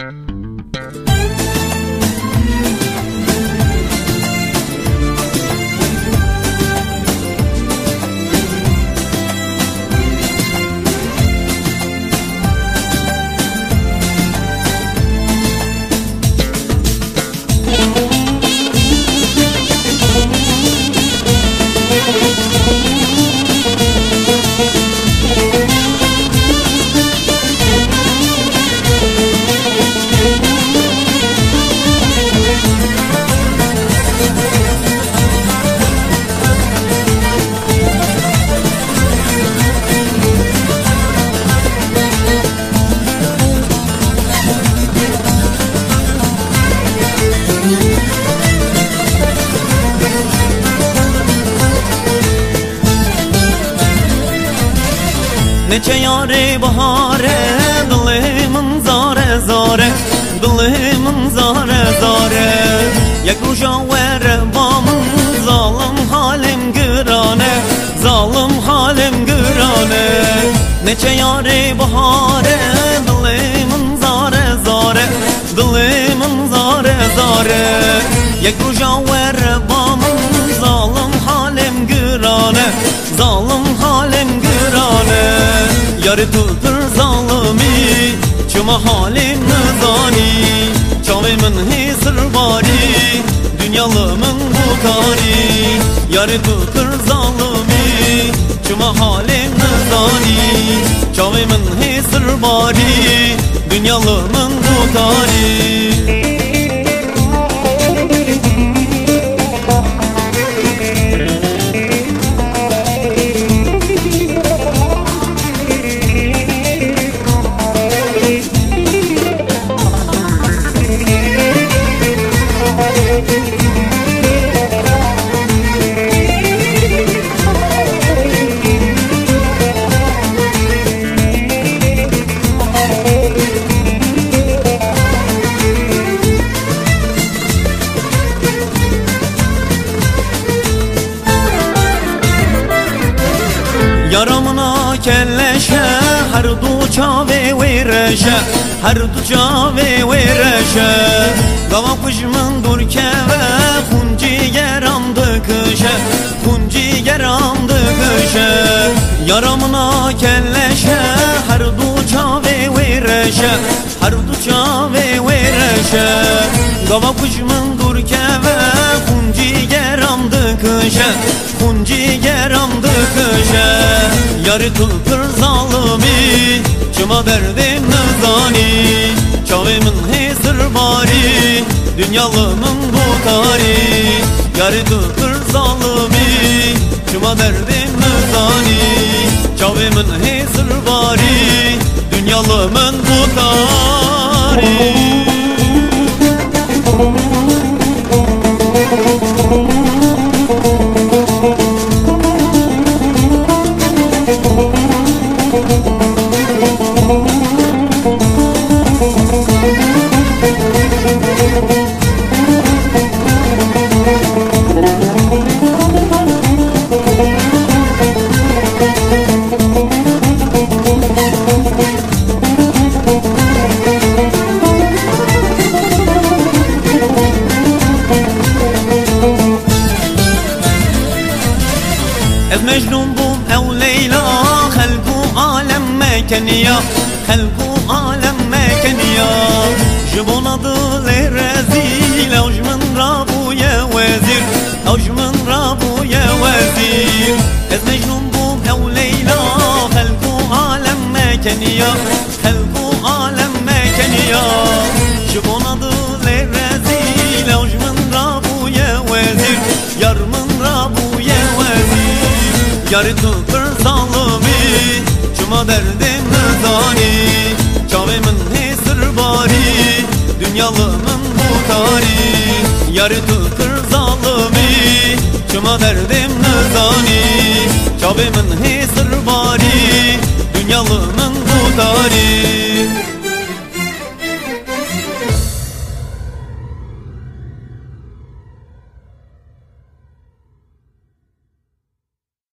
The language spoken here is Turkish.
Neçe yâre bahare, dilimim zare zare, dilimim zare zare. Yek ruşa vere bamın, zalim halim gürane, zalim halim gürane. Neçe yâre bahare, dilimim zare zare, dilimim zare zare. Yek ruşa vere bamın, zalim halim gürane, zalim halim gürane. Yarı tutur zalimi, çuma halim nizani. Çavimin hisr bari, dünyalımın bukari. Yarı tutur zalimi, çuma halim nizani. Çavimin hisr bari, dünyalımın bukari. Yaramına kelleşe, her du çave vereşe, her du çave vereşe. Gava kuşmun dur keve, kunci geramdı kışe, kunci geramdı kışe. Yaramına kelleşe, her du çave vereşe, her du çave vereşe. Gava kuşmun dur keve, kunci geramdı kışe, kunci geramdı kışe. Yarı tutur zalimi, çıma derdim nizani. Çavimin hisr bari, dünyalımın bukari. Yarı tutur zalimi, çıma derdim nizani. Çavimin hisr bari, dünyalımın bukari. Ez mecnun bum ev Leyla, halku alem mekeniya, halku alem mekeniya. Jibon adı lerezil, avjmin rabuye vezir, avjmin rabuye vezir. Ez mecnun bum ev Leyla, halku alem mekeniya, halku alem mekeniya. Jibon adı lerezil, avjmin rabuye vezir, yarmin rabuye vezir. Yarı tutur zalimi, çıma derdim nizani. Çavimin hisr bari, dünyalımın bukari. Yarı tutur zalimi, çıma derdim nizani. Çavimin hisr bari, dünyalımın bukari.